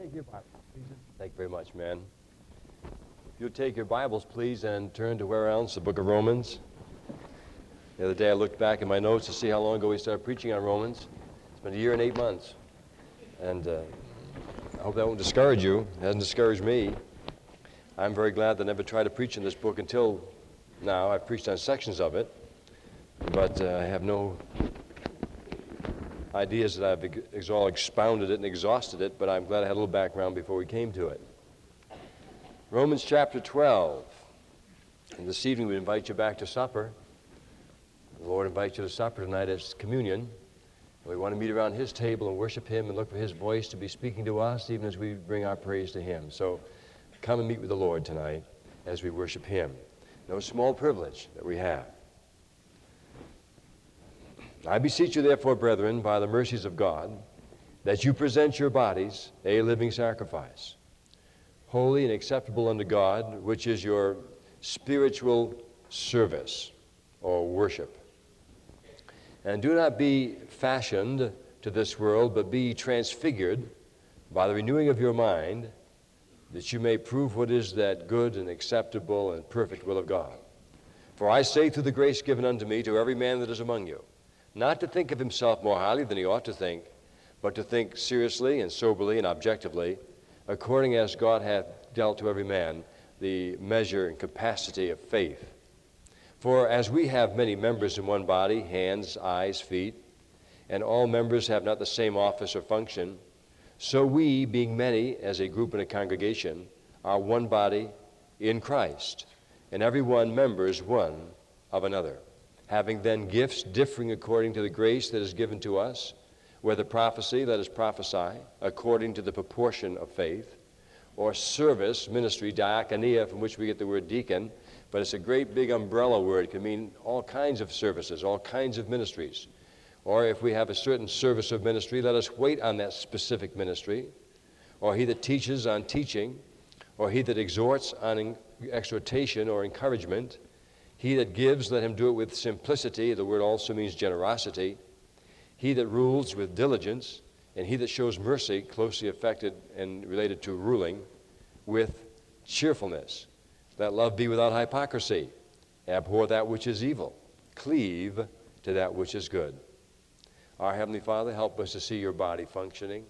take your Bibles, please. Thank you very much, man. If you'll take your Bibles, please, and turn to where else? The book of Romans. The other day I looked back in my notes to see how long ago we started preaching on Romans. It's been 1 year and 8 months. And I hope that won't discourage you. It hasn't discouraged me. I'm very glad that I never tried to preach in this book until now. I've preached on sections of it, but I have no ideas that I've all expounded it and exhausted it, but I'm glad I had a little background before we came to it. Romans chapter 12. And this evening we invite you back to supper. The Lord invites you to supper tonight as communion. We want to meet around His table and worship Him and look for His voice to be speaking to us even as we bring our praise to Him. So come and meet with the Lord tonight as we worship Him. No small privilege that we have. I beseech you, therefore, brethren, by the mercies of God, that you present your bodies a living sacrifice, holy and acceptable unto God, which is your spiritual service or worship. And do not be fashioned to this world, but be transfigured by the renewing of your mind, that you may prove what is that good and acceptable and perfect will of God. For I say through the grace given unto me to every man that is among you, not to think of himself more highly than he ought to think, but to think seriously and soberly and objectively, according as God hath dealt to every man the measure and capacity of faith. For as we have many members in one body, hands, eyes, feet, and all members have not the same office or function, so we, being many as a group in a congregation, are one body in Christ, and every one members one of another. Having then gifts differing according to the grace that is given to us, whether prophecy, let us prophesy, according to the proportion of faith, or service, ministry, diakonia, from which we get the word deacon, but it's a great big umbrella word. It can mean all kinds of services, all kinds of ministries. Or if we have a certain service of ministry, let us wait on that specific ministry. Or he that teaches on teaching, or he that exhorts on exhortation or encouragement. He that gives, let him do it with simplicity. The word also means generosity. He that rules with diligence, and he that shows mercy, closely affected and related to ruling, with cheerfulness. Let love be without hypocrisy. Abhor that which is evil. Cleave to that which is good. Our Heavenly Father, help us to see your body functioning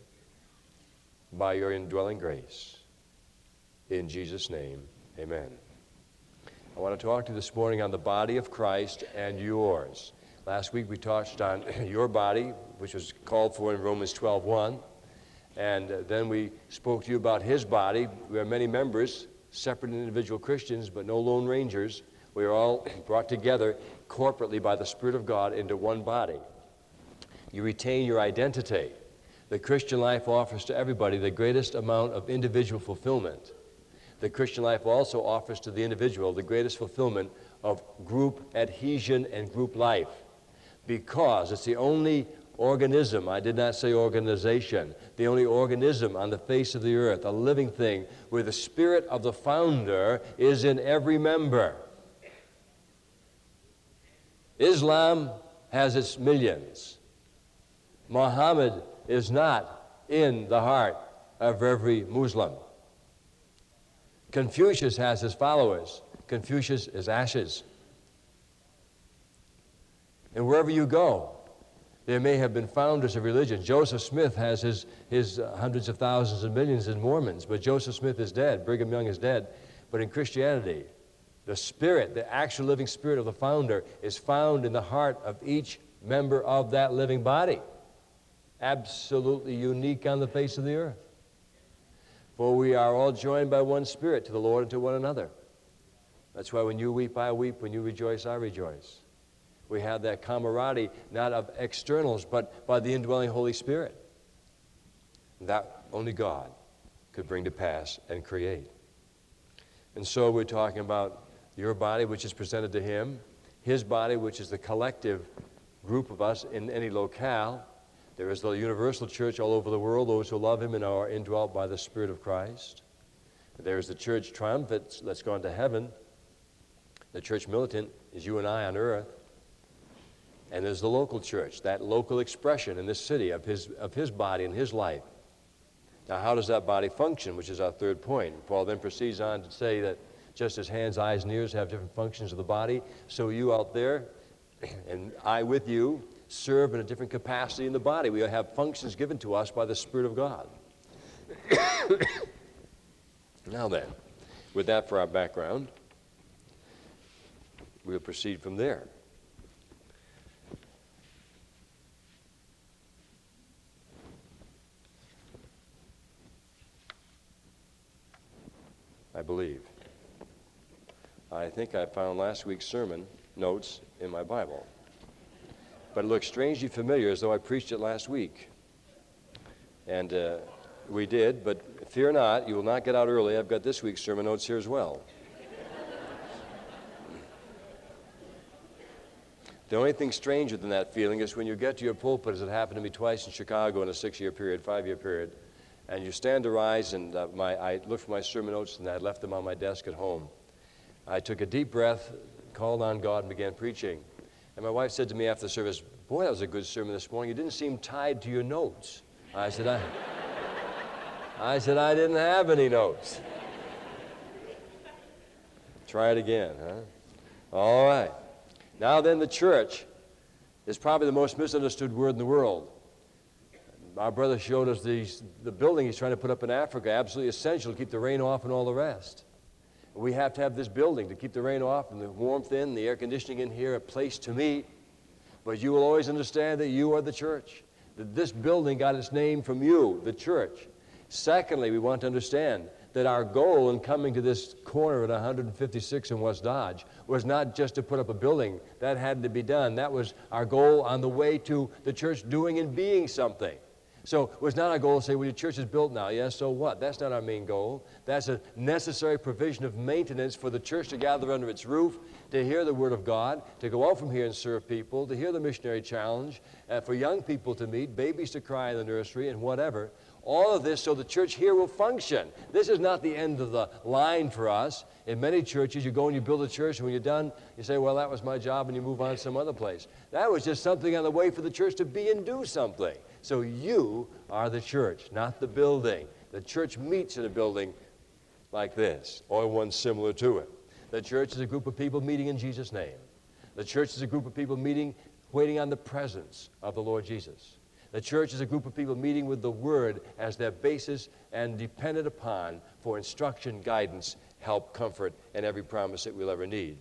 by your indwelling grace. In Jesus' name, amen. I want to talk to you this morning on the body of Christ and yours. Last week we touched on your body, which was called for in Romans 12:1. And then we spoke to you about His body. We are many members, separate individual Christians, but no lone rangers. We are all brought together corporately by the Spirit of God into one body. You retain your identity. The Christian life offers to everybody the greatest amount of individual fulfillment. The Christian life also offers to the individual the greatest fulfillment of group adhesion and group life, because it's the only organism, I did not say organization, the only organism on the face of the earth, a living thing, where the spirit of the founder is in every member. Islam has its millions. Muhammad is not in the heart of every Muslim. Confucius has his followers. Confucius is ashes. And wherever you go, there may have been founders of religion. Joseph Smith has his hundreds of thousands and millions in Mormons, but Joseph Smith is dead. Brigham Young is dead. But in Christianity, the spirit, the actual living spirit of the founder is found in the heart of each member of that living body. Absolutely unique on the face of the earth. For we are all joined by one spirit to the Lord and to one another. That's why when you weep, I weep. When you rejoice, I rejoice. We have that camaraderie, not of externals, but by the indwelling Holy Spirit. That only God could bring to pass and create. And so we're talking about your body, which is presented to Him, His body, which is the collective group of us in any locale. There is the universal church all over the world, those who love Him and are indwelt by the Spirit of Christ. There is the church triumphant that's gone to heaven. The church militant is you and I on earth. And there's the local church, that local expression in this city of his body and His life. Now, how does that body function, which is our third point? Paul then proceeds on to say that just as hands, eyes, and ears have different functions of the body, so you out there and I with you serve in a different capacity in the body. We have functions given to us by the Spirit of God. Now then, with that for our background, we'll proceed from there. I believe. I think I found last week's sermon notes in my Bible. But it looks strangely familiar, as though I preached it last week. And we did, but fear not, you will not get out early. I've got this week's sermon notes here as well. The only thing stranger than that feeling is when you get to your pulpit, as it happened to me twice in Chicago in a 6-year period, 5-year period, and you stand to rise, and I looked for my sermon notes, and I left them on my desk at home. I took a deep breath, called on God, and began preaching. And my wife said to me after the service, "Boy, that was a good sermon this morning. You didn't seem tied to your notes." I said, I didn't have any notes. Try it again, huh? All right. Now then, the church is probably the most misunderstood word in the world. Our brother showed us the building he's trying to put up in Africa, absolutely essential to keep the rain off and all the rest. We have to have this building to keep the rain off and the warmth in, the air conditioning in here, a place to meet. But you will always understand that you are the church, that this building got its name from you, the church. Secondly, we want to understand that our goal in coming to this corner at 156 in West Dodge was not just to put up a building. That had to be done. That was our goal on the way to the church doing and being something. So it was not our goal to say, well, your church is built now. Yes, so what? That's not our main goal. That's a necessary provision of maintenance for the church to gather under its roof, to hear the Word of God, to go out from here and serve people, to hear the missionary challenge, for young people to meet, babies to cry in the nursery, and whatever. All of this so the church here will function. This is not the end of the line for us. In many churches, you go and you build a church, and when you're done, you say, well, that was my job, and you move on to some other place. That was just something on the way for the church to be and do something. So you are the church, not the building. The church meets in a building like this, or one similar to it. The church is a group of people meeting in Jesus' name. The church is a group of people meeting, waiting on the presence of the Lord Jesus. The church is a group of people meeting with the Word as their basis and dependent upon for instruction, guidance, help, comfort, and every promise that we'll ever need.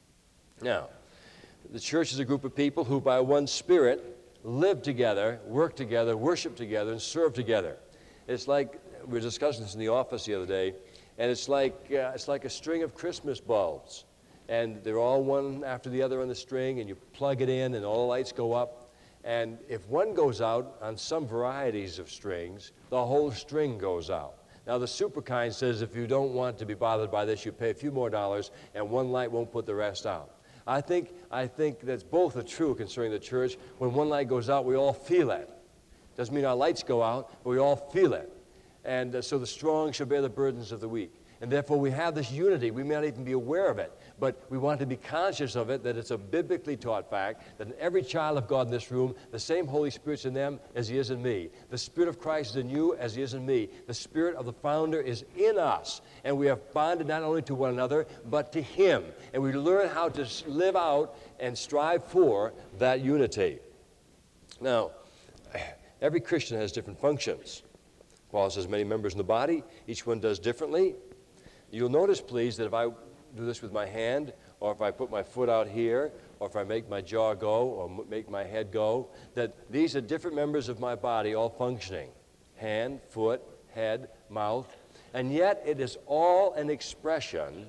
Now, the church is a group of people who by one Spirit live together, work together, worship together, and serve together. It's like, we were discussing this in the office the other day, and it's like a string of Christmas bulbs. And they're all one after the other on the string, and you plug it in, and all the lights go up. And if one goes out on some varieties of strings, the whole string goes out. Now, the super kind says if you don't want to be bothered by this, you pay a few more dollars, and one light won't put the rest out. I think that's both are true concerning the church. When one light goes out, we all feel it. Doesn't mean our lights go out, but we all feel it. And so the strong shall bear the burdens of the weak. And therefore we have this unity. We may not even be aware of it, but we want to be conscious of it, that it's a biblically taught fact that in every child of God in this room, the same Holy Spirit's in them as He is in me. The Spirit of Christ is in you as He is in me. The Spirit of the founder is in us. And we have bonded not only to one another, but to Him. And we learn how to live out and strive for that unity. Now, every Christian has different functions. Paul says many members in the body, each one does differently. You'll notice, please, that if I do this with my hand, or if I put my foot out here, or if I make my jaw go, or make my head go, that these are different members of my body all functioning. Hand, foot, head, mouth. And yet it is all an expression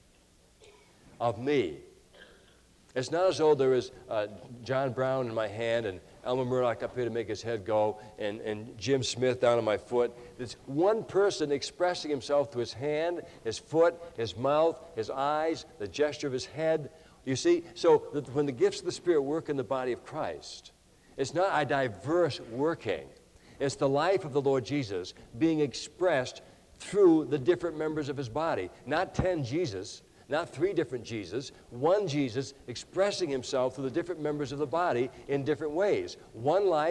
of me. It's not as though there is John Brown in my hand and Elmer Murdoch up here to make his head go, and Jim Smith down on my foot. It's one person expressing himself through his hand, his foot, his mouth, his eyes, the gesture of his head. You see, so when the gifts of the Spirit work in the body of Christ, it's not a diverse working. It's the life of the Lord Jesus being expressed through the different members of His body. Not 10 Jesus, not 3 different Jesus, one Jesus expressing Himself through the different members of the body in different ways. One life,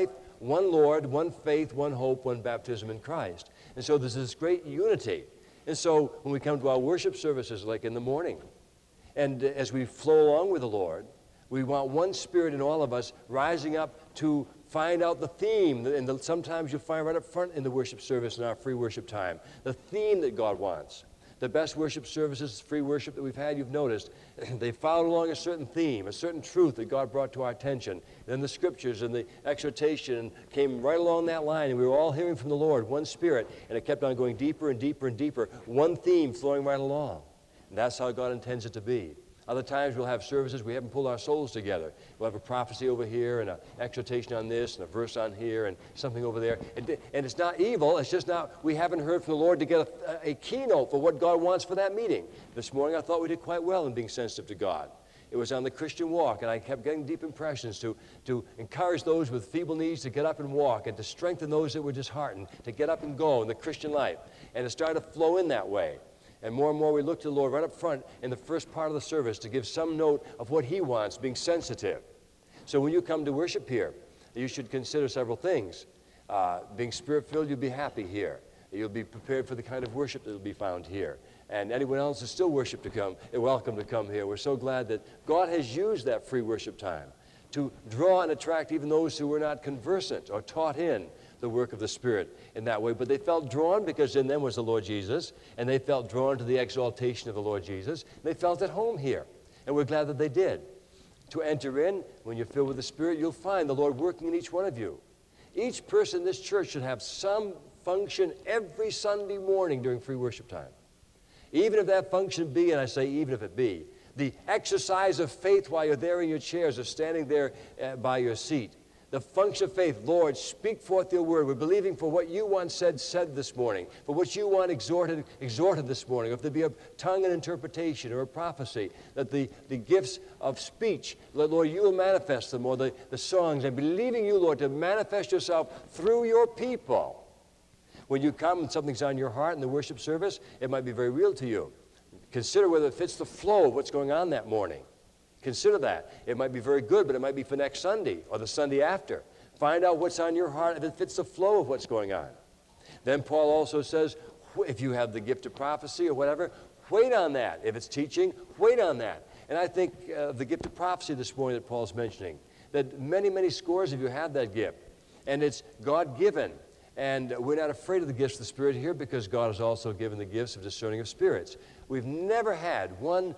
one Lord, one faith, one hope, one baptism in Christ. And so there's this great unity. And so when we come to our worship services, like in the morning, and as we flow along with the Lord, we want one spirit in all of us rising up to find out the theme. And sometimes you'll find right up front in the worship service in our free worship time, the theme that God wants. The best worship services, free worship that we've had, you've noticed, they followed along a certain theme, a certain truth that God brought to our attention. And then the scriptures and the exhortation came right along that line, and we were all hearing from the Lord, one spirit, and it kept on going deeper and deeper and deeper, one theme flowing right along. And that's how God intends it to be. Other times we'll have services, we haven't pulled our souls together. We'll have a prophecy over here and an exhortation on this and a verse on here and something over there. And it's not evil, it's just not, we haven't heard from the Lord to get a keynote for what God wants for that meeting. This morning I thought we did quite well in being sensitive to God. It was on the Christian walk, and I kept getting deep impressions to encourage those with feeble knees to get up and walk, and to strengthen those that were disheartened to get up and go in the Christian life. And it started to flow in that way. And more we look to the Lord right up front in the first part of the service to give some note of what He wants, being sensitive. So when you come to worship here, you should consider several things. Being Spirit-filled, you'll be happy here. You'll be prepared for the kind of worship that will be found here. And anyone else who's still welcome to come here. We're so glad that God has used that free worship time to draw and attract even those who were not conversant or taught in the work of the Spirit in that way. But they felt drawn because in them was the Lord Jesus, and they felt drawn to the exaltation of the Lord Jesus. And they felt at home here, and we're glad that they did. To enter in, when you're filled with the Spirit, you'll find the Lord working in each one of you. Each person in this church should have some function every Sunday morning during free worship time. Even if that function be, and I say even if it be, the exercise of faith while you're there in your chairs or standing there by your seat. The function of faith, Lord, speak forth your word. We're believing for what you once said this morning, for what you want exhorted this morning. If there be a tongue and interpretation or a prophecy, that the gifts of speech, Lord, you will manifest them, or the songs, and believing you, Lord, to manifest yourself through your people. When you come and something's on your heart in the worship service, it might be very real to you. Consider whether it fits the flow of what's going on that morning. Consider that. It might be very good, but it might be for next Sunday or the Sunday after. Find out what's on your heart if it fits the flow of what's going on. Then Paul also says, if you have the gift of prophecy or whatever, wait on that. If it's teaching, wait on that. And I think the gift of prophecy this morning that Paul's mentioning, that many, many scores of you have that gift. And it's God-given. And we're not afraid of the gifts of the Spirit here because God has also given the gifts of discerning of spirits. We've never had one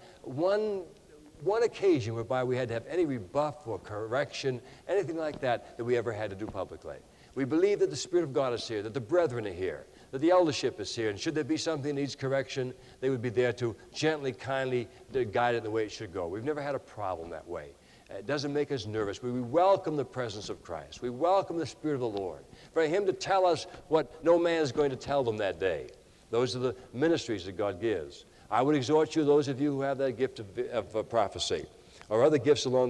occasion whereby we had to have any rebuff or correction, anything like that we ever had to do publicly. We believe that the Spirit of God is here, that the brethren are here, that the eldership is here, and should there be something that needs correction, they would be there to gently, kindly guide it in the way it should go. We've never had a problem that way. It doesn't make us nervous. We welcome the presence of Christ. We welcome the Spirit of the Lord. For Him to tell us what no man is going to tell them that day. Those are the ministries that God gives. I would exhort you, those of you who have that gift of prophecy or other gifts along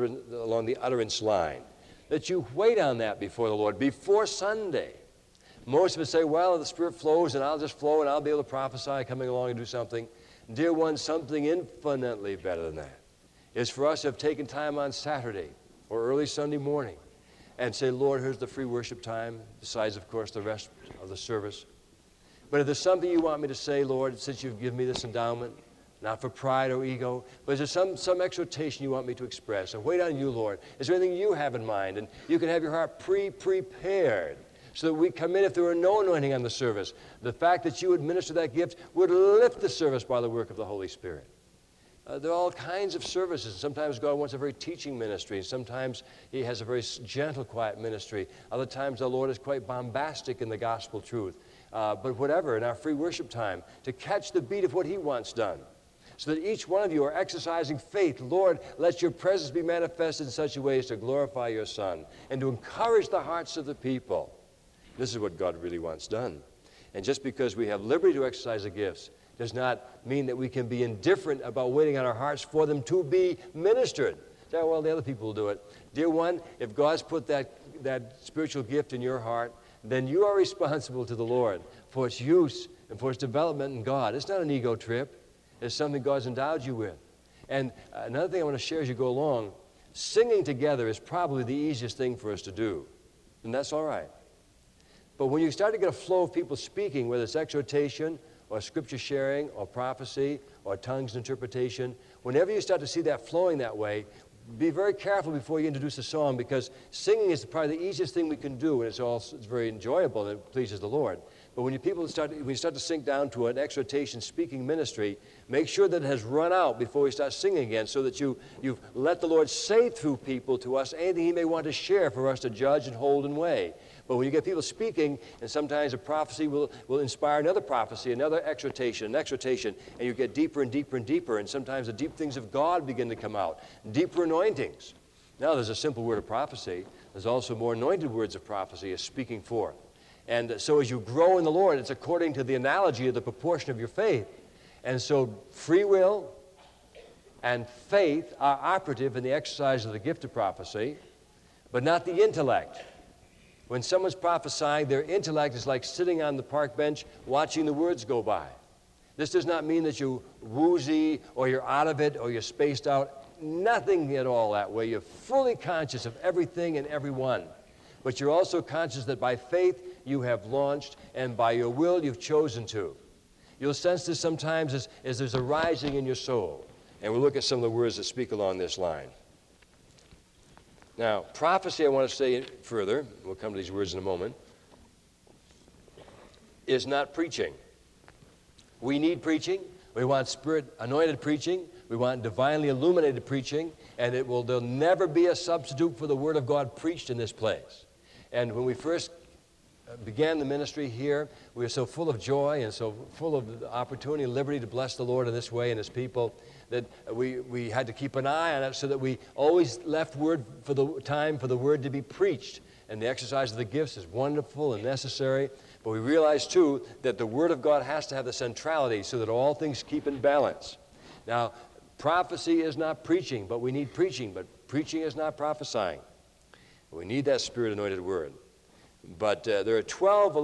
the utterance line, that you wait on that before the Lord, before Sunday. Most of us say, well, if the Spirit flows, and I'll just flow, and I'll be able to prophesy coming along and do something. Dear one, something infinitely better than that is for us to have taken time on Saturday or early Sunday morning and say, Lord, here's the free worship time, besides, of course, the rest of the service. But if there's something you want me to say, Lord, since you've given me this endowment, not for pride or ego, but is there some exhortation you want me to express? And wait on you, Lord. Is there anything you have in mind? And you can have your heart pre-prepared so that we come in if there were no anointing on the service. The fact that you administer that gift would lift the service by the work of the Holy Spirit. There are all kinds of services. Sometimes God wants a very teaching ministry. Sometimes He has a very gentle, quiet ministry. Other times the Lord is quite bombastic in the gospel truth. But whatever, in our free worship time, to catch the beat of what He wants done. So that each one of you are exercising faith. Lord, let your presence be manifested in such a way as to glorify your Son and to encourage the hearts of the people. This is what God really wants done. And just because we have liberty to exercise the gifts does not mean that we can be indifferent about waiting on our hearts for them to be ministered. Say, well, the other people will do it. Dear one, if God's put that spiritual gift in your heart, then you are responsible to the Lord for its use and for its development in God. It's not an ego trip. It's something God's endowed you with. And another thing I want to share as you go along, singing together is probably the easiest thing for us to do. and that's all right. But when you start to get a flow of people speaking, whether it's exhortation or scripture sharing or prophecy or tongues interpretation, whenever you start to see that flowing that way, be very careful before you introduce a song, because singing is probably the easiest thing we can do, and it's very enjoyable and it pleases the Lord. But when you start to sink down to an exhortation speaking ministry, make sure that it has run out before we start singing again, so that you've let the Lord say through people to us anything He may want to share for us to judge and hold and weigh. But when you get people speaking, and sometimes a prophecy will inspire another prophecy, another exhortation, and you get deeper and deeper and deeper, and sometimes the deep things of God begin to come out, deeper anointings. Now there's a simple word of prophecy. There's also more anointed words of prophecy as speaking forth. And so as you grow in the Lord, it's according to the analogy of the proportion of your faith. And so free will and faith are operative in the exercise of the gift of prophecy, but not the intellect. When someone's prophesying, their intellect is like sitting on the park bench watching the words go by. This does not mean that you're woozy or you're out of it or you're spaced out. Nothing at all that way. You're fully conscious of everything and everyone. But you're also conscious that by faith you have launched, and by your will you've chosen to. You'll sense this sometimes as there's a rising in your soul. And we'll look at some of the words that speak along this line. Now, prophecy, I want to say further, we'll come to these words in a moment, is not preaching. We need preaching. We want Spirit-anointed preaching. We want divinely illuminated preaching. And there'll never be a substitute for the Word of God preached in this place. And when we first began the ministry here, we were so full of joy and so full of the opportunity and liberty to bless the Lord in this way and His people, that we had to keep an eye on it, so that we always left time for the Word to be preached. And the exercise of the gifts is wonderful and necessary, but we realize too that the Word of God has to have the centrality so that all things keep in balance. Now, prophecy is not preaching, but we need preaching, but preaching is not prophesying. We need that Spirit-anointed Word. But there are 10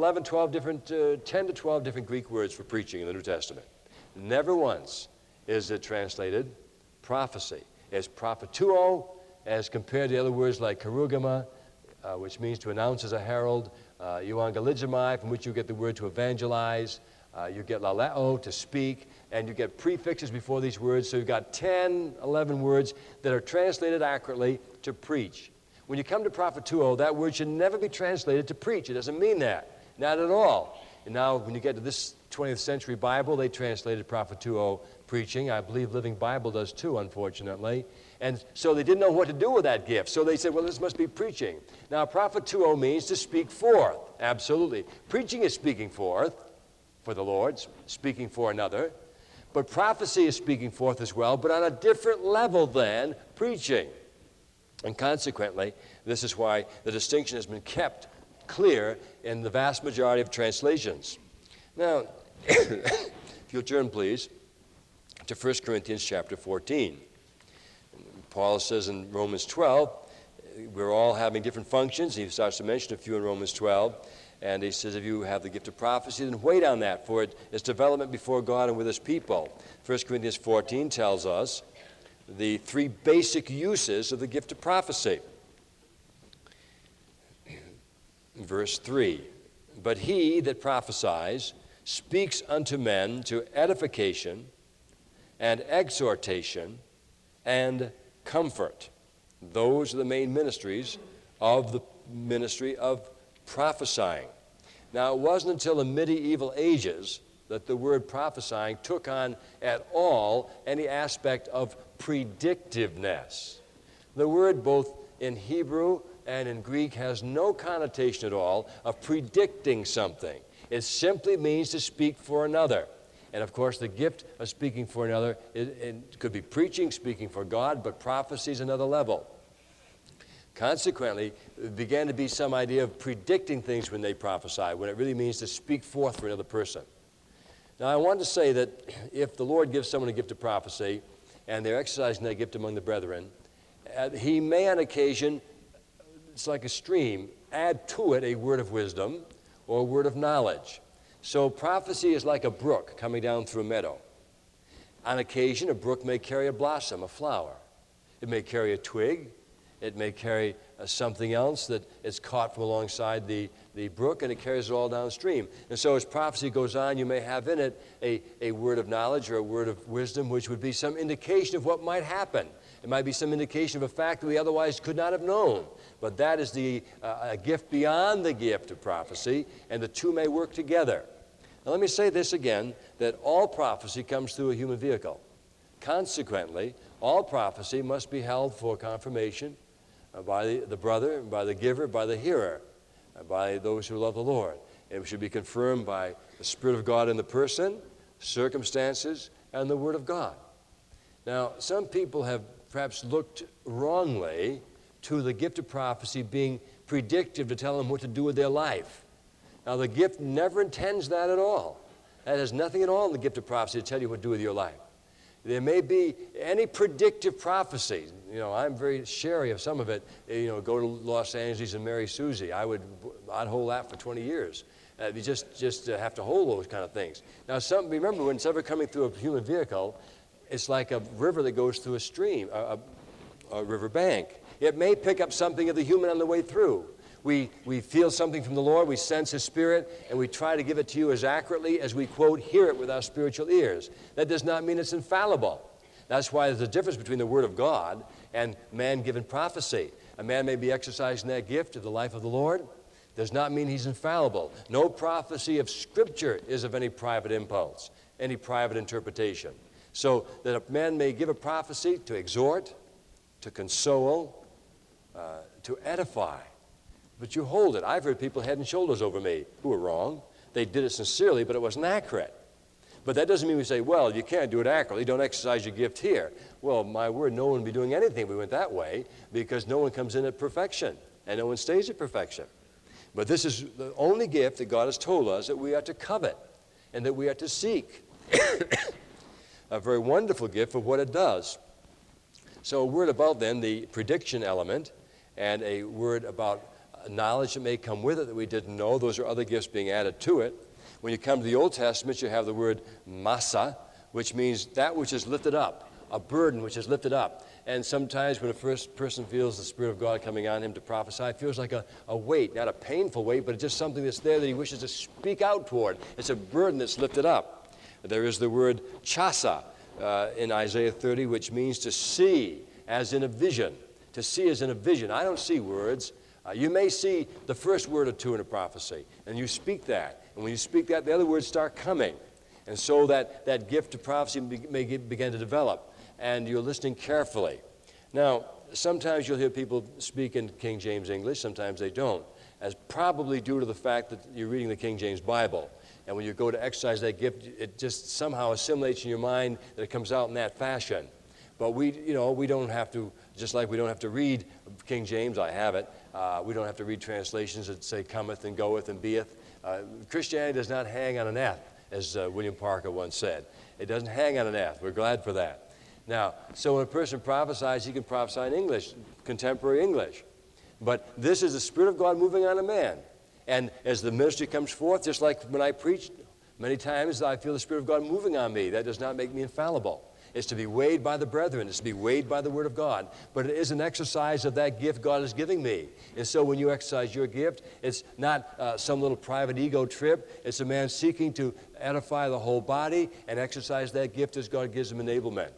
to 12 different Greek words for preaching in the New Testament. Never once is it translated prophecy. It's prophetuo, as compared to other words like kerugema, which means to announce as a herald, euangeligomai, from which you get the word to evangelize, you get laleo, to speak, and you get prefixes before these words. So you've got 10, 11 words that are translated accurately to preach. When you come to prophetuo, that word should never be translated to preach. It doesn't mean that. Not at all. And now when you get to this 20th century Bible, they translated prophetuo preaching. I believe Living Bible does too, unfortunately. And so they didn't know what to do with that gift. So they said, well, this must be preaching. Now, prophetuo means to speak forth. Absolutely. Preaching is speaking forth for the Lord, speaking for another. But prophecy is speaking forth as well, but on a different level than preaching. And consequently, this is why the distinction has been kept clear in the vast majority of translations. Now, if you'll turn, please, to 1 Corinthians chapter 14. Paul says in Romans 12, we're all having different functions. He starts to mention a few in Romans 12. And he says, if you have the gift of prophecy, then wait on that, for it is development before God and with His people. 1 Corinthians 14 tells us the three basic uses of the gift of prophecy. Verse 3, but he that prophesies speaks unto men to edification and exhortation and comfort. Those are the main ministries of the ministry of prophesying. Now, it wasn't until the medieval ages that the word prophesying took on at all any aspect of predictiveness. The word both in Hebrew and in Greek has no connotation at all of predicting something. It simply means to speak for another. And of course, the gift of speaking for another, it could be preaching, speaking for God, but prophecy is another level. Consequently, it began to be some idea of predicting things when they prophesy, when it really means to speak forth for another person. Now, I want to say that if the Lord gives someone a gift of prophecy, and they're exercising that gift among the brethren, He may on occasion, it's like a stream, add to it a word of wisdom or a word of knowledge. So prophecy is like a brook coming down through a meadow. On occasion, a brook may carry a blossom, a flower. It may carry a twig. It may carry something else that is caught from alongside the brook, and it carries it all downstream. And so as prophecy goes on, you may have in it a word of knowledge or a word of wisdom, which would be some indication of what might happen. It might be some indication of a fact that we otherwise could not have known. But that is a gift beyond the gift of prophecy, and the two may work together. Now let me say this again, that all prophecy comes through a human vehicle. Consequently, all prophecy must be held for confirmation by the brother, by the giver, by the hearer, by those who love the Lord. It should be confirmed by the Spirit of God in the person, circumstances, and the Word of God. Now, some people have perhaps looked wrongly to the gift of prophecy being predictive to tell them what to do with their life. Now, the gift never intends that at all. That has nothing at all in the gift of prophecy to tell you what to do with your life. There may be any predictive prophecy. You know, I'm very chary of some of it. You know, go to Los Angeles and marry Susie. I'd hold that for 20 years. You just have to hold those kind of things. Now, remember, when it's ever coming through a human vehicle, it's like a river that goes through a stream, a river bank. It may pick up something of the human on the way through. We feel something from the Lord, we sense His Spirit, and we try to give it to you as accurately as we, quote, hear it with our spiritual ears. That does not mean it's infallible. That's why there's a difference between the Word of God and man-given prophecy. A man may be exercising that gift of the life of the Lord. Does not mean he's infallible. No prophecy of Scripture is of any private impulse, any private interpretation. So that a man may give a prophecy to exhort, to console, to edify. But you hold it. I've heard people head and shoulders over me who were wrong. They did it sincerely, but it wasn't accurate. But that doesn't mean we say, well, you can't do it accurately. Don't exercise your gift here. Well, my word, no one would be doing anything if we went that way, because no one comes in at perfection, and no one stays at perfection. But this is the only gift that God has told us that we are to covet and that we are to seek. A very wonderful gift for what it does. So a word about, then, the prediction element, and a word about knowledge that may come with it that we didn't know. Those are other gifts being added to it. When you come to the Old Testament, you have the word masa, which means that which is lifted up, a burden which is lifted up. And sometimes when a first person feels the Spirit of God coming on him to prophesy, it feels like a weight, not a painful weight, but just something that's there that he wishes to speak out toward. It's a burden that's lifted up. There is the word chasa in Isaiah 30, which means to see as in a vision. To see as in a vision. I don't see words. You may see the first word or two in a prophecy, and you speak that. And when you speak that, the other words start coming. And so that gift of prophecy may begin to develop, and you're listening carefully. Now, sometimes you'll hear people speak in King James English, sometimes they don't, as probably due to the fact that you're reading the King James Bible. And when you go to exercise that gift, it just somehow assimilates in your mind that it comes out in that fashion. But we don't have to, just like we don't have to read King James, I have it. We don't have to read translations that say cometh and goeth and beeth. Christianity does not hang on an eth, as William Parker once said. It doesn't hang on an eth. We're glad for that. Now, so when a person prophesies, he can prophesy in English, contemporary English. But this is the Spirit of God moving on a man. And as the ministry comes forth, just like when I preach, many times I feel the Spirit of God moving on me. That does not make me infallible. It's to be weighed by the brethren. It's to be weighed by the Word of God. But it is an exercise of that gift God is giving me. And so when you exercise your gift, it's not some little private ego trip. It's a man seeking to edify the whole body and exercise that gift as God gives him enablement.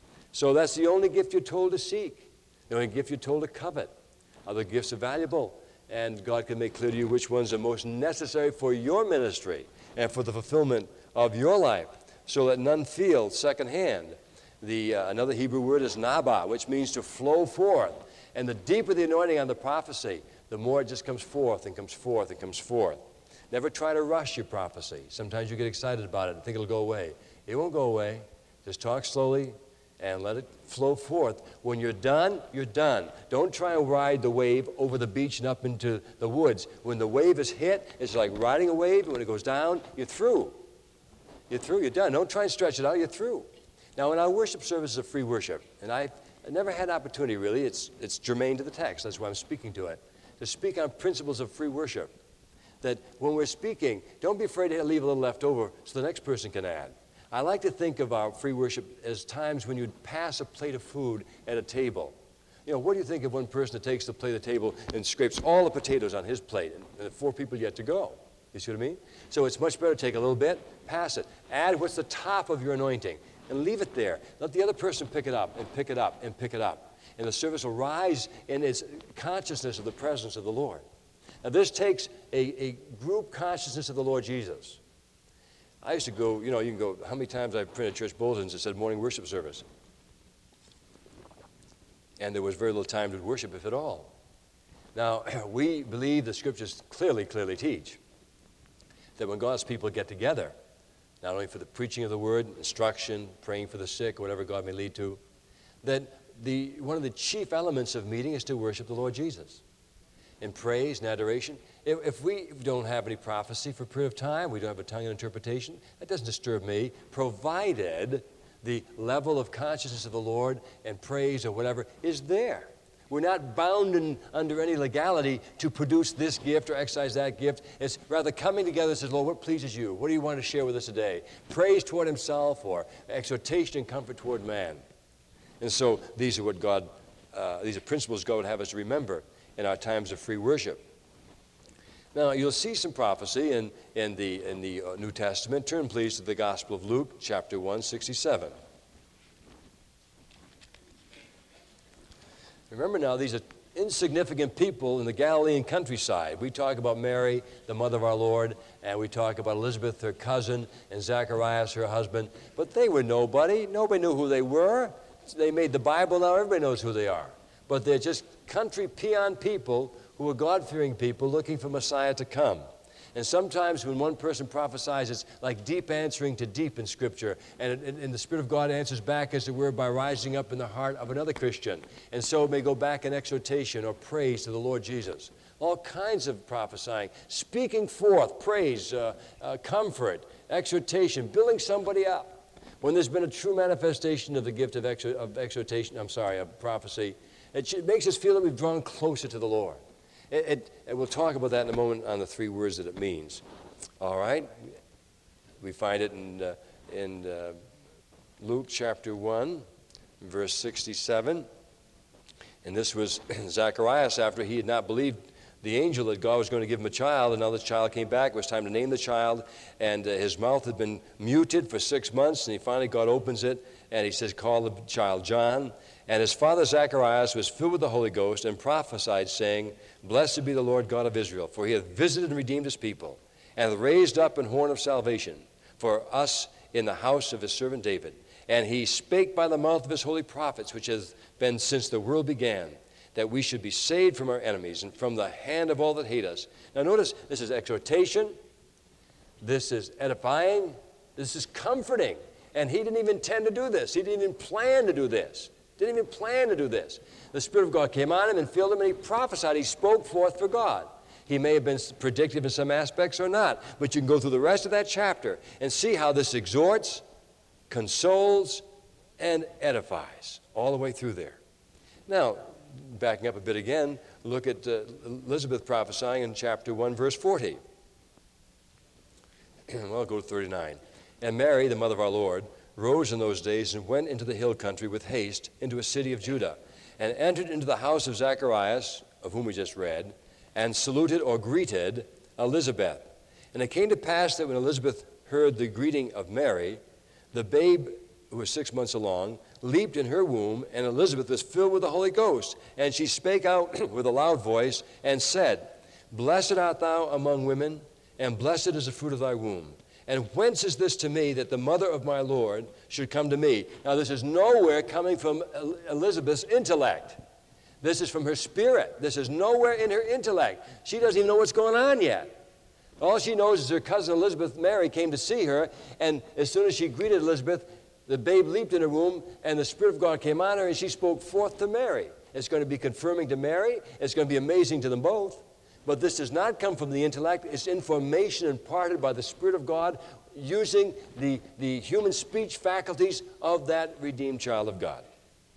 So that's the only gift you're told to seek. The only gift you're told to covet. Other gifts are valuable, and God can make clear to you which ones are most necessary for your ministry and for the fulfillment of your life, so that none feel secondhand. Another Hebrew word is naba, which means to flow forth. And the deeper the anointing on the prophecy, the more it just comes forth and comes forth and comes forth. Never try to rush your prophecy. Sometimes you get excited about it and think it'll go away. It won't go away. Just talk slowly and let it flow forth. When you're done, you're done. Don't try and ride the wave over the beach and up into the woods. When the wave is hit, it's like riding a wave. And when it goes down, you're through. You're through, you're done. Don't try and stretch it out, you're through. Now, in our worship services of free worship, and I never had an opportunity, really, it's germane to the text, that's why I'm speaking to it, to speak on principles of free worship. That when we're speaking, don't be afraid to leave a little left over so the next person can add. I like to think of our free worship as times when you'd pass a plate of food at a table. What do you think of one person that takes the plate of the table and scrapes all the potatoes on his plate, and 4 people yet to go? You see what I mean? So it's much better to take a little bit, pass it. Add what's the top of your anointing, and leave it there. Let the other person pick it up, and pick it up, and pick it up. And the service will rise in its consciousness of the presence of the Lord. Now, this takes a group consciousness of the Lord Jesus. I used to go, you can go, how many times I've printed church bulletins that said morning worship service? And there was very little time to worship, if at all. Now, we believe the Scriptures clearly teach that when God's people get together, not only for the preaching of the Word, instruction, praying for the sick, whatever God may lead to, that one of the chief elements of meeting is to worship the Lord Jesus in praise and adoration. If we don't have any prophecy for a period of time, we don't have a tongue and interpretation, that doesn't disturb me, provided the level of consciousness of the Lord and praise or whatever is there. We're not bound under any legality to produce this gift or exercise that gift. It's rather coming together and says, Lord, what pleases you? What do you want to share with us today? Praise toward himself or exhortation and comfort toward man. And so these are these are principles God would have us remember in our times of free worship. Now, you'll see some prophecy in the New Testament. Turn, please, to the Gospel of Luke, chapter 1, 67. Remember now, these are insignificant people in the Galilean countryside. We talk about Mary, the mother of our Lord, and we talk about Elizabeth, her cousin, and Zacharias, her husband. But they were nobody. Nobody knew who they were. They made the Bible. Now everybody knows who they are. But they're just country peon people who are God-fearing people looking for Messiah to come. And sometimes when one person prophesies, it's like deep answering to deep in Scripture. And the Spirit of God answers back, as it were, by rising up in the heart of another Christian. And so it may go back in exhortation or praise to the Lord Jesus. All kinds of prophesying, speaking forth, praise, comfort, exhortation, building somebody up. When there's been a true manifestation of the gift of of prophecy, it makes us feel that we've drawn closer to the Lord. We'll talk about that in a moment on the 3 words that it means. All right? We find it in Luke chapter 1, verse 67. And this was Zacharias after he had not believed the angel that God was going to give him a child, and now the child came back. It was time to name the child, and his mouth had been muted for 6 months, and finally God opens it, and he says, call the child John. And his father Zacharias was filled with the Holy Ghost and prophesied, saying, Blessed be the Lord God of Israel, for he hath visited and redeemed his people, and hath raised up an horn of salvation for us in the house of his servant David. And he spake by the mouth of his holy prophets, which has been since the world began, that we should be saved from our enemies and from the hand of all that hate us. Now notice, this is exhortation, this is edifying, this is comforting. And he didn't even intend to do this. He didn't even plan to do this. Didn't even plan to do this. The Spirit of God came on him and filled him, and he prophesied. He spoke forth for God. He may have been predictive in some aspects or not, but you can go through the rest of that chapter and see how this exhorts, consoles, and edifies all the way through there. Now, backing up a bit again, look at Elizabeth prophesying in chapter 1, verse 40. Well, I'll go to 39. And Mary, the mother of our Lord, rose in those days and went into the hill country with haste into a city of Judah, and entered into the house of Zacharias, of whom we just read, and saluted or greeted Elizabeth. And it came to pass that when Elizabeth heard the greeting of Mary, the babe, who was 6 months along, leaped in her womb, and Elizabeth was filled with the Holy Ghost. And she spake out with a loud voice, and said, Blessed art thou among women, and blessed is the fruit of thy womb. And whence is this to me that the mother of my Lord should come to me? Now, this is nowhere coming from Elizabeth's intellect. This is from her spirit. This is nowhere in her intellect. She doesn't even know what's going on yet. All she knows is her cousin Elizabeth, Mary, came to see her, and as soon as she greeted Elizabeth, the babe leaped in her womb, and the Spirit of God came on her, and she spoke forth to Mary. It's going to be confirming to Mary. It's going to be amazing to them both. But this does not come from the intellect. It's information imparted by the Spirit of God using the human speech faculties of that redeemed child of God.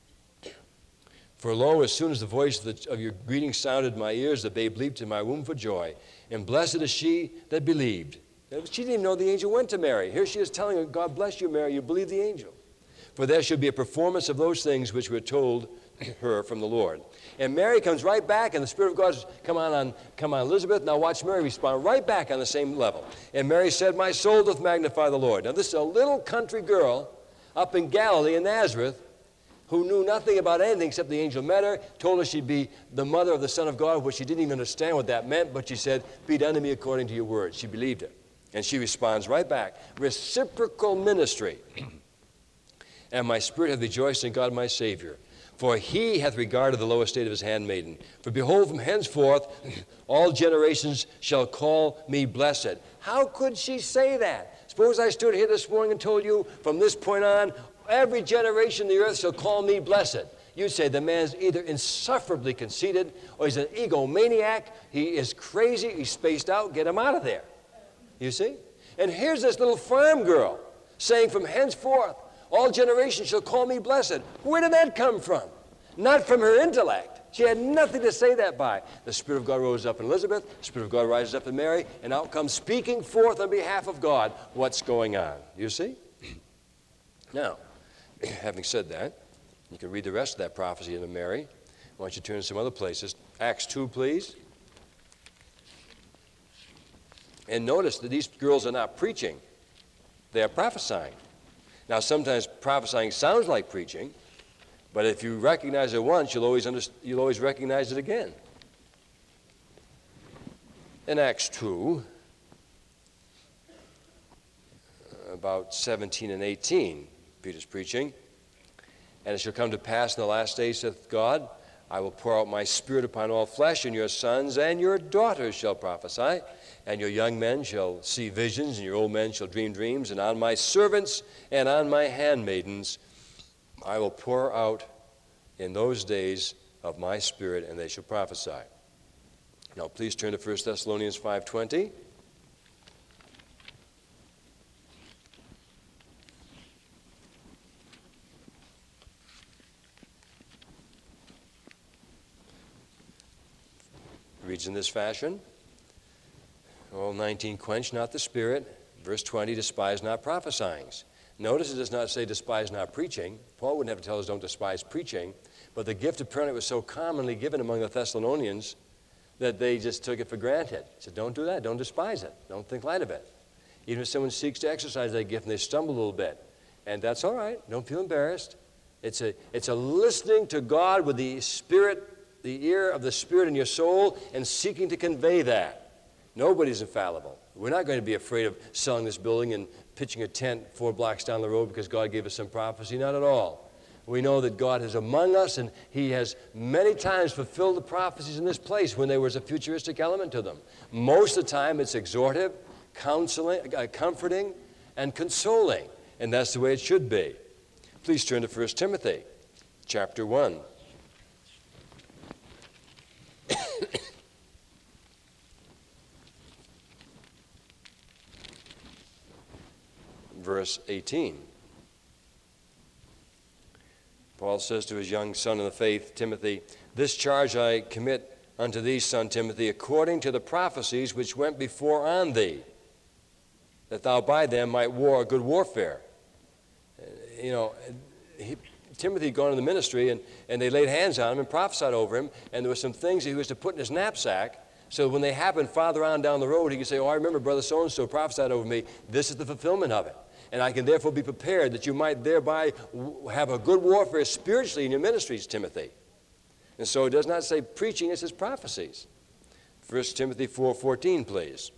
For lo, as soon as the voice of your greeting sounded in my ears, the babe leaped in my womb for joy. And blessed is she that believed. She didn't even know the angel went to Mary. Here she is telling her, God bless you, Mary, you believe the angel. For there should be a performance of those things which were told her from the Lord. And Mary comes right back, and the Spirit of God says, come on Elizabeth. Now watch Mary respond right back on the same level. And Mary said, my soul doth magnify the Lord. Now this is a little country girl up in Galilee in Nazareth who knew nothing about anything except the angel met her, told her she'd be the mother of the Son of God, which she didn't even understand what that meant, but she said, be done to me according to your word. She believed it. And she responds right back, reciprocal ministry. And my spirit hath rejoiced in God my Savior, for he hath regarded the low estate of his handmaiden. For behold, from henceforth all generations shall call me blessed. How could she say that? Suppose I stood here this morning and told you, from this point on, every generation of the earth shall call me blessed. You'd say the man's either insufferably conceited or he's an egomaniac, he is crazy, he's spaced out, get him out of there. You see? And here's this little farm girl saying, from henceforth, all generations shall call me blessed. Where did that come from? Not from her intellect. She had nothing to say that by. The Spirit of God rose up in Elizabeth, the Spirit of God rises up in Mary, and out comes speaking forth on behalf of God what's going on. You see? Now, having said that, you can read the rest of that prophecy into Mary. Why don't you turn to some other places. Acts 2, please. And notice that these girls are not preaching. They are prophesying. Now, sometimes prophesying sounds like preaching, but if you recognize it once, you'll always recognize it again. In Acts 2, about 17 and 18, Peter's preaching. And it shall come to pass in the last days, saith God, I will pour out my Spirit upon all flesh, and your sons and your daughters shall prophesy, and your young men shall see visions, and your old men shall dream dreams, and on my servants and on my handmaidens I will pour out in those days of my Spirit, and they shall prophesy. Now please turn to 1 Thessalonians 5:20. Reads in this fashion. All 19, quench not the spirit. Verse 20, despise not prophesying. Notice it does not say despise not preaching. Paul wouldn't have to tell us don't despise preaching, but the gift apparently was so commonly given among the Thessalonians that they just took it for granted. He said, don't do that, don't despise it, don't think light of it. Even if someone seeks to exercise that gift and they stumble a little bit, and that's all right, don't feel embarrassed. It's a listening to God with the Spirit, the ear of the Spirit in your soul, and seeking to convey that. Nobody's infallible. We're not going to be afraid of selling this building and pitching a tent 4 blocks down the road because God gave us some prophecy. Not at all. We know that God is among us, and he has many times fulfilled the prophecies in this place when there was a futuristic element to them. Most of the time it's exhortive, counseling, comforting, and consoling. And that's the way it should be. Please turn to 1 Timothy chapter 1. Verse 18. Paul says to his young son in the faith, Timothy, this charge I commit unto thee, son Timothy, according to the prophecies which went before on thee, that thou by them might war a good warfare. Timothy had gone to the ministry, and they laid hands on him and prophesied over him, and there were some things he was to put in his knapsack, so when they happened farther on down the road, he could say, I remember brother so-and-so prophesied over me. This is the fulfillment of it. And I can therefore be prepared that you might thereby have a good warfare spiritually in your ministries, Timothy. And so it does not say preaching, it says prophecies. 1 Timothy 4:14, please.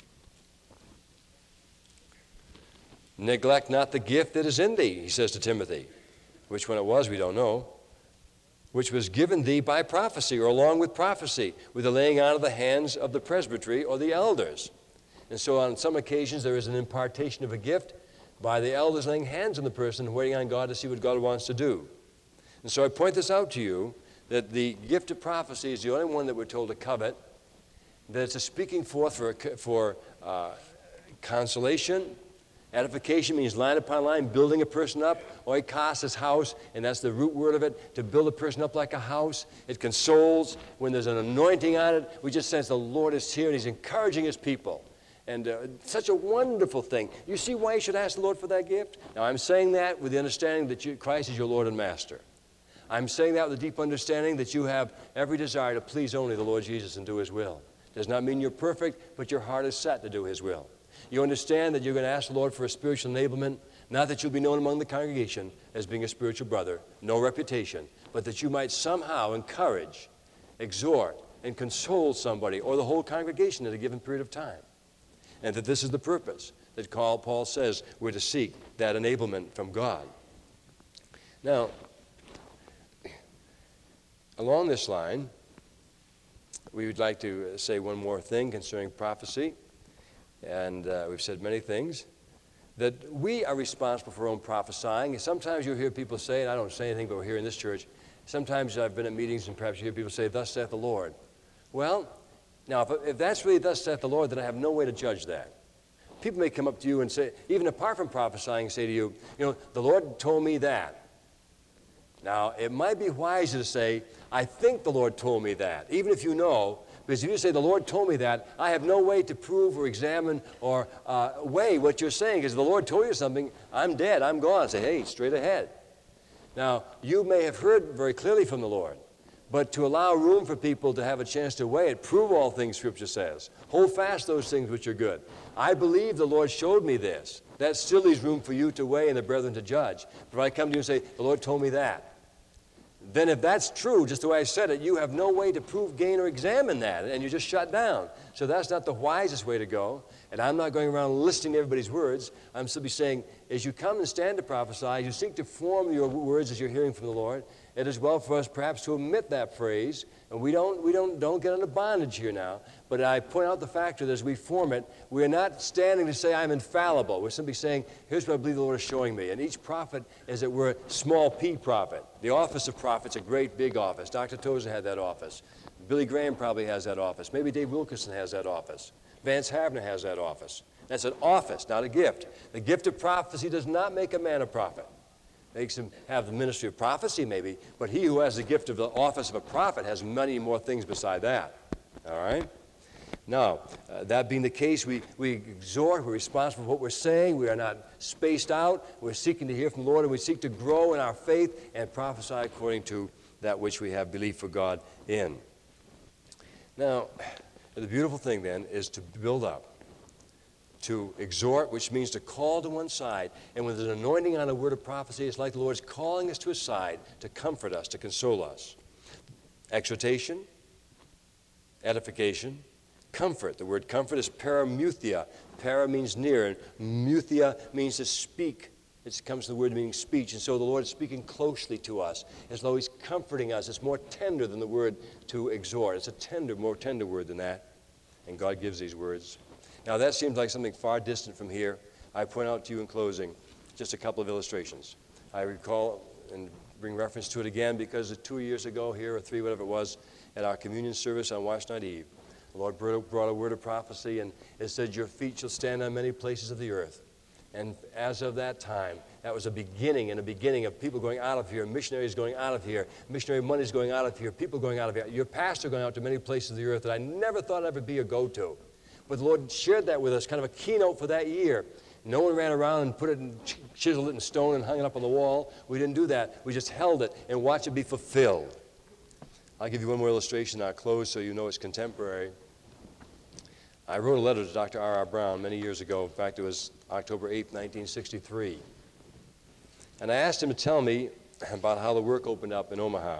Neglect not the gift that is in thee, he says to Timothy. Which one it was, we don't know. Which was given thee by prophecy, or along with prophecy, with the laying on of the hands of the presbytery or the elders. And so on some occasions there is an impartation of a gift by the elders laying hands on the person, waiting on God to see what God wants to do. And so I point this out to you, that the gift of prophecy is the only one that we're told to covet, that it's a speaking forth for consolation. Edification means line upon line, building a person up. Oikos is house, and that's the root word of it, to build a person up like a house. It consoles. When there's an anointing on it, we just sense the Lord is here, and he's encouraging his people. And such a wonderful thing. You see why you should ask the Lord for that gift? Now, I'm saying that with the understanding that Christ is your Lord and Master. I'm saying that with a deep understanding that you have every desire to please only the Lord Jesus and do His will. Does not mean you're perfect, but your heart is set to do His will. You understand that you're going to ask the Lord for a spiritual enablement, not that you'll be known among the congregation as being a spiritual brother, no reputation, but that you might somehow encourage, exhort, and console somebody or the whole congregation at a given period of time. And that this is the purpose that Paul says we're to seek that enablement from God. Now, along this line, we would like to say one more thing concerning prophecy. And we've said many things, that we are responsible for our own prophesying. Sometimes you'll hear people say, and I don't say anything, but we're here in this church, sometimes I've been at meetings and perhaps you hear people say, thus saith the Lord. Well, now if that's really thus saith the Lord, then I have no way to judge that. People may come up to you and say, even apart from prophesying, say to you, the Lord told me that. Now, it might be wiser to say, I think the Lord told me that, even if you know. Because if you say, the Lord told me that, I have no way to prove or examine or weigh what you're saying. Because if the Lord told you something, I'm dead, I'm gone. Say, hey, straight ahead. Now, you may have heard very clearly from the Lord, but to allow room for people to have a chance to weigh it, prove all things Scripture says. Hold fast those things which are good. I believe the Lord showed me this. That still leaves room for you to weigh and the brethren to judge. But if I come to you and say, the Lord told me that, then if that's true, just the way I said it, you have no way to prove, gain, or examine that, and you're just shut down. So that's not the wisest way to go, and I'm not going around listing everybody's words. I'm simply saying, as you come and stand to prophesy, you seek to form your words as you're hearing from the Lord. It is well for us perhaps to omit that phrase, and we don't get into bondage here now, but I point out the fact that as we form it, we are not standing to say I'm infallible. We're simply saying, here's what I believe the Lord is showing me. And each prophet, as it were, small p prophet. The office of prophet's a great big office. Dr. Tozer had that office. Billy Graham probably has that office. Maybe Dave Wilkerson has that office. Vance Havner has that office. That's an office, not a gift. The gift of prophecy does not make a man a prophet. Makes him have the ministry of prophecy maybe, but he who has the gift of the office of a prophet has many more things beside that. All right? Now, that being the case, we exhort, we're responsible for what we're saying. We are not spaced out. We're seeking to hear from the Lord, and we seek to grow in our faith and prophesy according to that which we have belief for God in. Now, the beautiful thing then is to build up, to exhort, which means to call to one side. And with an anointing on a word of prophecy, it's like the Lord's calling us to His side to comfort us, to console us. Exhortation, edification, comfort. The word comfort is paramuthia. Para means near, and muthia means to speak. It comes from the word meaning speech. And so the Lord is speaking closely to us as though He's comforting us. It's more tender than the word to exhort. It's a more tender word than that. And God gives these words. Now that seems like something far distant from here. I point out to you in closing just a couple of illustrations. I recall and bring reference to it again because 2 years ago here, or 3, whatever it was, at our communion service on Wash Night Eve, the Lord brought a word of prophecy, and it said, your feet shall stand on many places of the earth. And as of that time, that was a beginning of people going out of here, missionaries going out of here, missionary monies going out of here, people going out of here, your pastor going out to many places of the earth that I never thought I'd ever be a go-to. But the Lord shared that with us, kind of a keynote for that year. No one ran around and put it and chiseled it in stone and hung it up on the wall. We didn't do that. We just held it and watched it be fulfilled. I'll give you one more illustration and I'll close so you know it's contemporary. I wrote a letter to Dr. R.R. Brown many years ago. In fact, it was October 8, 1963. And I asked him to tell me about how the work opened up in Omaha,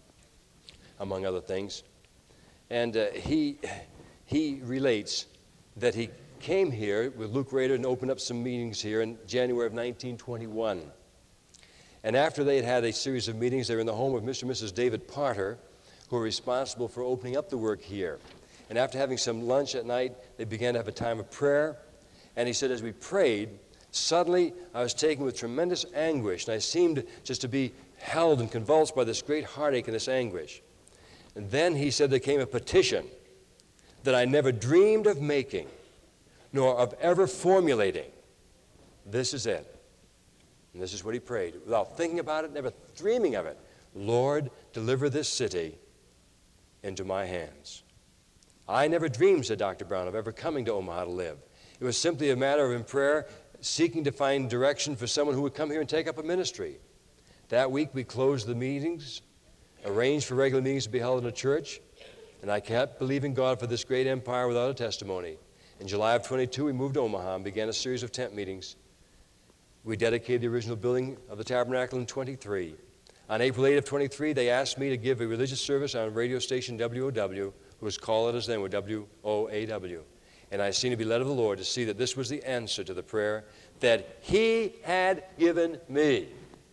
among other things. And he relates that he came here with Luke Rader and opened up some meetings here in January of 1921. And after they had a series of meetings, they were in the home of Mr. and Mrs. David Parter, who were responsible for opening up the work here. And after having some lunch at night, they began to have a time of prayer. And he said, as we prayed, suddenly I was taken with tremendous anguish, and I seemed just to be held and convulsed by this great heartache and this anguish. And then he said there came a petition that I never dreamed of making, nor of ever formulating. This is it. And this is what he prayed, without thinking about it, never dreaming of it. Lord, deliver this city into my hands. I never dreamed, said Dr. Brown, of ever coming to Omaha to live. It was simply a matter of, in prayer, seeking to find direction for someone who would come here and take up a ministry. That week, we closed the meetings, arranged for regular meetings to be held in a church, and I kept believing God for this great empire without a testimony. In July of 22, we moved to Omaha and began a series of tent meetings. We dedicated the original building of the tabernacle in 23. On April 8 of 23, they asked me to give a religious service on radio station WOW, who was called us then with WOAW. And I seemed to be led of the Lord to see that this was the answer to the prayer that He had given me.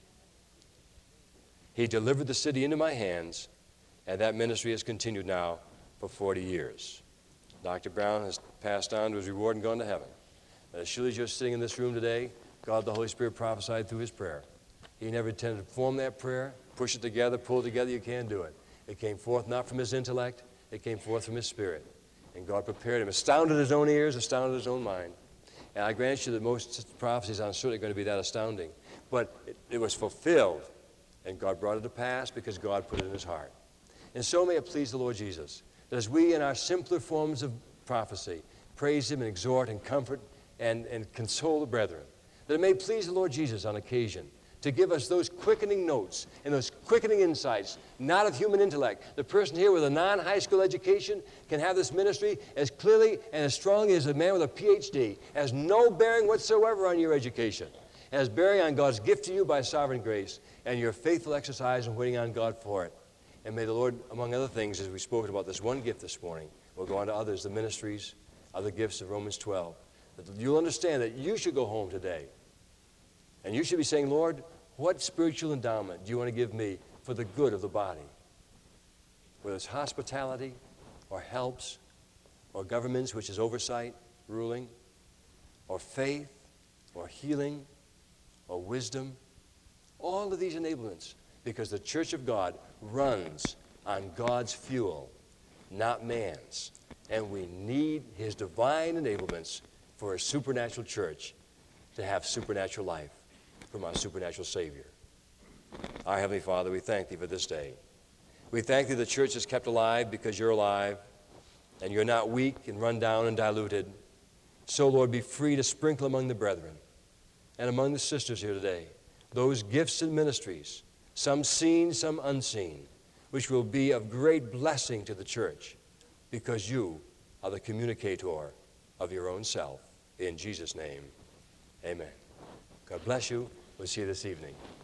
He delivered the city into my hands, and that ministry has continued now for 40 years. Dr. Brown has passed on to his reward and gone to heaven. But as surely as you're sitting in this room today, God the Holy Spirit prophesied through His prayer. He never intended to form that prayer, push it together, pull it together. You can't do it. It came forth not from His intellect. It came forth from His Spirit. And God prepared him, astounded his own ears, astounded his own mind. And I grant you that most prophecies aren't certainly going to be that astounding. But it was fulfilled, and God brought it to pass because God put it in His heart. And so may it please the Lord Jesus that as we in our simpler forms of prophecy praise Him and exhort and comfort and console the brethren, that it may please the Lord Jesus on occasion to give us those quickening notes and those quickening insights, not of human intellect. The person here with a non-high school education can have this ministry as clearly and as strongly as a man with a PhD. It has no bearing whatsoever on your education. It has bearing on God's gift to you by sovereign grace and your faithful exercise and waiting on God for it. And may the Lord, among other things, as we spoke about this one gift this morning, we'll go on to others, the ministries, other gifts of Romans 12, that you'll understand that you should go home today and you should be saying, Lord, what spiritual endowment do you want to give me for the good of the body? Whether it's hospitality or helps or governments, which is oversight, ruling, or faith or healing or wisdom, all of these enablements, because the church of God runs on God's fuel, not man's. And we need His divine enablements for a supernatural church to have supernatural life from our supernatural Savior. Our Heavenly Father, we thank Thee for this day. We thank Thee the church is kept alive because You're alive, and You're not weak and run down and diluted. So, Lord, be free to sprinkle among the brethren and among the sisters here today those gifts and ministries, some seen, some unseen, which will be of great blessing to the church because You are the communicator of Your own self. In Jesus' name, amen. God bless you. We'll see you this evening.